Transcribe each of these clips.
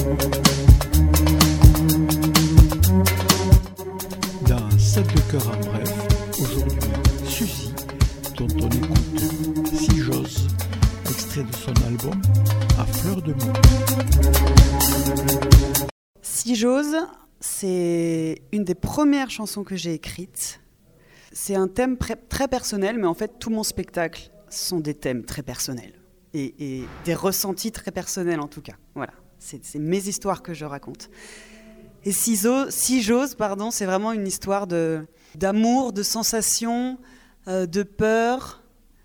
Dans 7 de cœur en bref, aujourd'hui, Suzy, dont on écoute Si j'ose, extrait de son album À fleur de mots. Si j'ose, c'est une des premières chansons que j'ai écrites. C'est un thème très personnel, mais en fait, tout mon spectacle sont des thèmes très personnels. Et des ressentis très personnels, en tout cas. Voilà, c'est mes histoires que je raconte. Et Si j'ose, c'est vraiment une histoire d'amour, de sensation, de peur.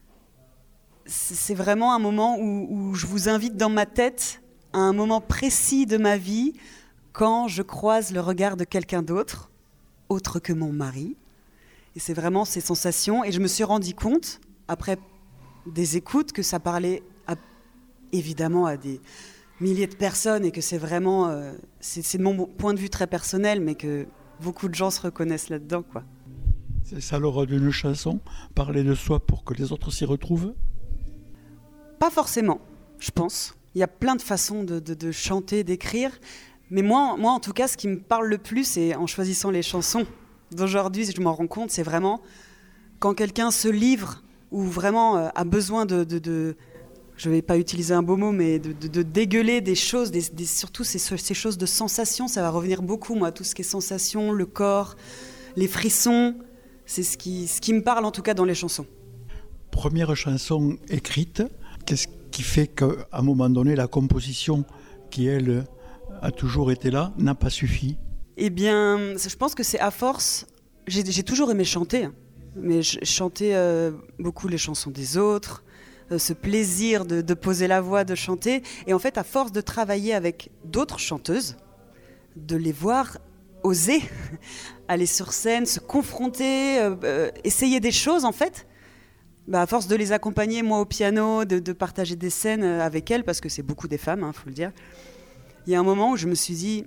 C'est vraiment un moment où je vous invite dans ma tête à un moment précis de ma vie, quand je croise le regard de quelqu'un d'autre, autre que mon mari. Et c'est vraiment ces sensations. Et je me suis rendu compte, après des écoutes, que ça parlait évidemment à des milliers de personnes et que c'est vraiment... c'est de mon point de vue très personnel, mais que beaucoup de gens se reconnaissent là-dedans, quoi. C'est ça le rôle d'une chanson, parler de soi pour que les autres s'y retrouvent? Pas forcément, je pense. Il y a plein de façons de chanter, d'écrire. Mais moi, en tout cas, ce qui me parle le plus, et en choisissant les chansons d'aujourd'hui, je m'en rends compte, c'est vraiment quand quelqu'un se livre ou vraiment a besoin de je ne vais pas utiliser un beau mot, mais de dégueuler des choses, surtout ces choses de sensations. Ça va revenir beaucoup, moi, tout ce qui est sensations, le corps, les frissons. C'est ce qui me parle, en tout cas, dans les chansons. Première chanson écrite, qu'est-ce qui fait qu'à un moment donné, la composition qui, elle, a toujours été là, n'a pas suffi? Eh bien, je pense que c'est à force. J'ai toujours aimé chanter, hein, mais je chantais beaucoup les chansons des autres, ce plaisir de poser la voix, de chanter. Et en fait, à force de travailler avec d'autres chanteuses, de les voir oser aller sur scène, se confronter, essayer des choses, en fait, à force de les accompagner, moi, au piano, de partager des scènes avec elles, parce que c'est beaucoup des femmes, faut le dire. Il y a un moment où je me suis dit,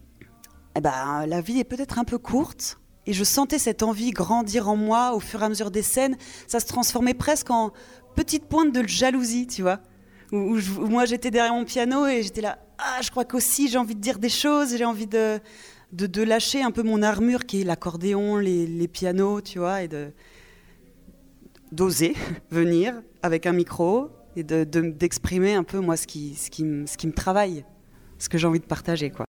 la vie est peut-être un peu courte, et je sentais cette envie grandir en moi au fur et à mesure des scènes. Ça se transformait presque en petite pointe de jalousie, tu vois, où moi j'étais derrière mon piano et j'étais là, je crois qu'aussi j'ai envie de dire des choses, j'ai envie de lâcher un peu mon armure qui est l'accordéon, les pianos, tu vois, et d'oser venir avec un micro et d'exprimer un peu moi ce qui me travaille, ce que j'ai envie de partager, quoi.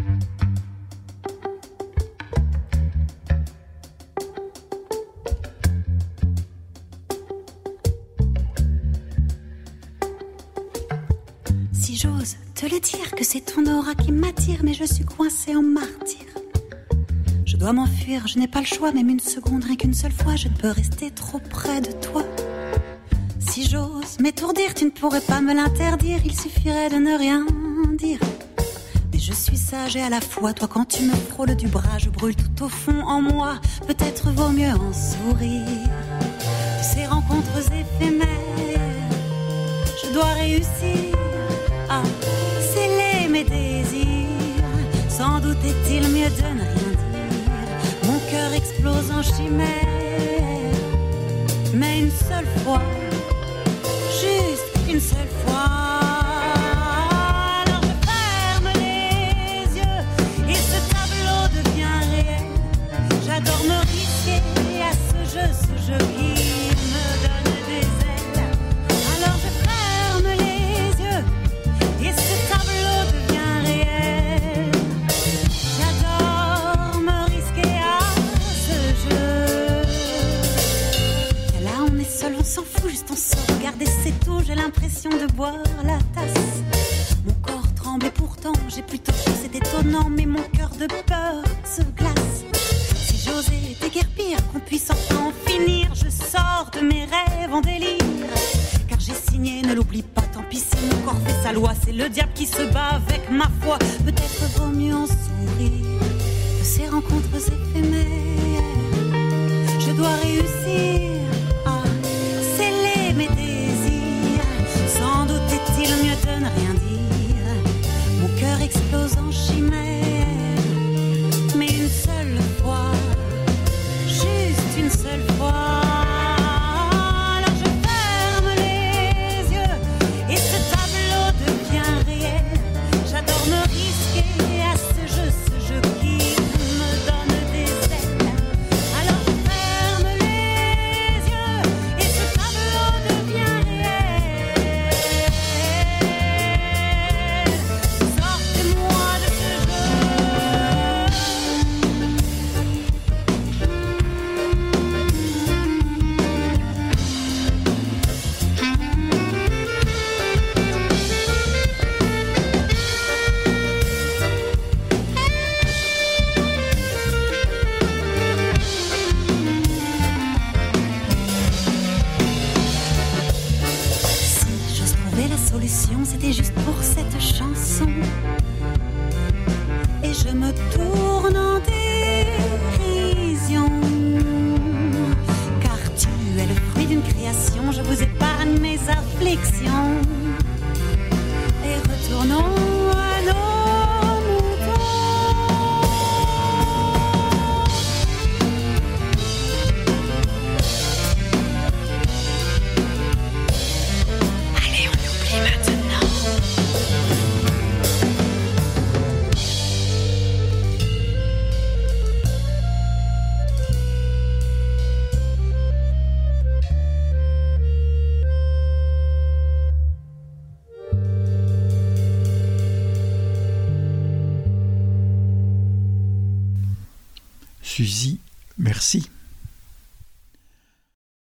Si j'ose te le dire que c'est ton aura qui m'attire, mais je suis coincée en martyr. Je dois m'enfuir, je n'ai pas le choix, même une seconde, rien qu'une seule fois, je ne peux rester trop près de toi. Si j'ose m'étourdir, tu ne pourrais pas me l'interdire, il suffirait de ne rien dire. Mais je suis sage et à la fois, toi quand tu me frôles du bras, je brûle tout au fond en moi, peut-être vaut mieux en sourire. De ces rencontres éphémères, je dois réussir à sceller mes désirs. Sans doute est-il mieux de ne rien dire, mon cœur explose en chimère. Mais une seule fois, juste une seule fois, alors je ferme les yeux et ce tableau devient réel. J'adore me risquer à ce jeu qui me donne des ailes. Alors je ferme les yeux et ce tableau devient réel. J'adore me risquer à ce jeu. Et là on est seul, on s'en fout, juste on se regarde et c'est tout. J'ai l'impression de boire la tasse. Mon corps tremble et pourtant j'ai plutôt chaud, c'est étonnant, mais mon cœur de peur se glace. Si j'osais déguerpir, qu'on puisse enfin en finir, je sors de mes rêves en délire. Car j'ai signé, ne l'oublie pas, tant pis si mon corps fait sa loi. C'est le diable qui se bat avec ma foi. Peut-être vaut mieux en sourire de ces rencontres éphémères. Je dois réussir à sceller mes désirs. Sans doute est-il mieux de ne rien dire. Mon cœur explose en chimère. Mais une seule fois, juste une seule fois, alors je ferme les yeux et ce tableau devient réel. J'adore me risquer affliction et retournons à nos moutons. Allez, on oublie maintenant. Suzy, merci.